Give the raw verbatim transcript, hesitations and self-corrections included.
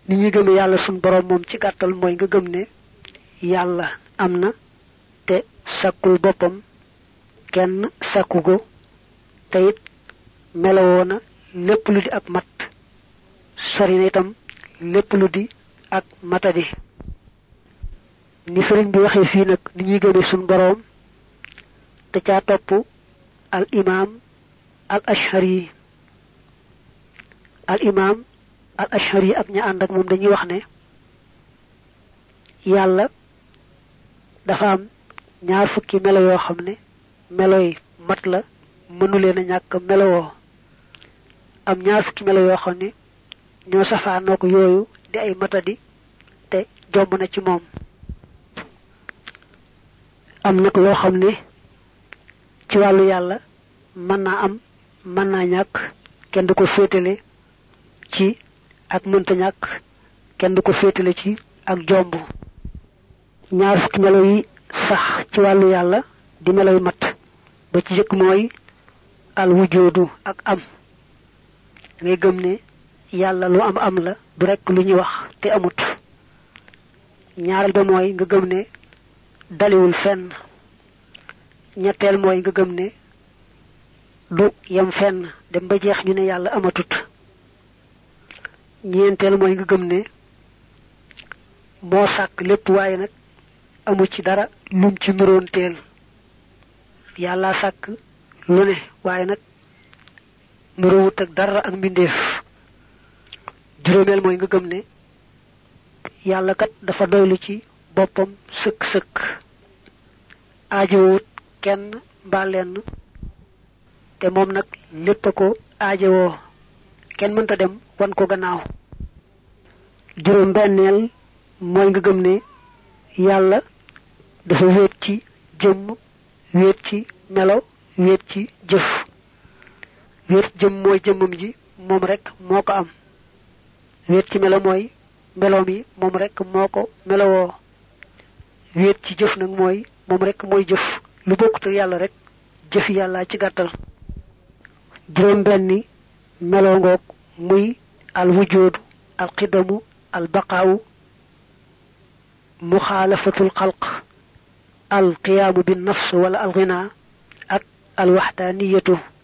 ni ñi gëmé yàlla sun borom moom ci gàttal mooy nga gëm ne yàlla am na te sakkul boppam kenn sakku ko te it melowoo na lépp lu di ak mat sori na itam lépp lu di ak matadi ni sëriñ bi waxee fii nag ni ñuy gëmee sun boroom te caa topp al imam al ashari al imam al ashari ak ña ànd ak moom dañuy wax ne yàlla dafa am ñaar fukki melo yoo xam ne melo yi mat la mënu leen a ñàkk melowoo am ñaar fukki melo yoo xam ne ñoo safaanoo ko yooyu di ay matadi te jomb na ci moom am nag loo xam ne ci wàllu yàlla mën naa am mën naa ñàkk kenn du ko féetale ci ak mënta ñàkk kenn du ko féetale ci ak jomb ñaar fukki melo yi sax ci wàllu yàlla di melo yu mat ba ci jëkk mooy al wujudu ak am ngay gëm ne yàlla lu am am la du rekk lu ñuy wax te amut ñaareel ba mooy nga gëm ne daliwul fenn ñetteel mooy nga gëm ne du yem fenn dem ba jeex ñu ne yàlla amatut ñeenteel mooy nga gëm ne moo sàkk lépp waaye nag amu ci dara lum ci nuroon teel yàlla sàkk lu ne waaye nag nuroowut ak dara ak mbindeef juróomeel mooy nga gëm ne yàlla kat dafa doylu ci boppam sëkk-sëkk aajowut kenn mbaa lenn te moom nag lépp a ko aajowoo kenn mënta dem wan ko gannaaw juróom benneel mooy nga gëm ne yàlla dafa wéet ci jëmm wéet ci melo wéet ci jëf wéet jëm mooy jëmmam ji moom rek moo ko am wéet ci melo mooy meloom yi moom rek moo ko melowoo wéet ci jëf nag mooy moom rek mooy jëf lu bokkut ak yàlla rek jëfi yàlla ci gàttal juróom benni meloo ngoog muy al wujudu al qidamu al baqaawu muxaalafatul xalq al qiyaamu bin nafs wala al ghina ak al waxdaaniyatu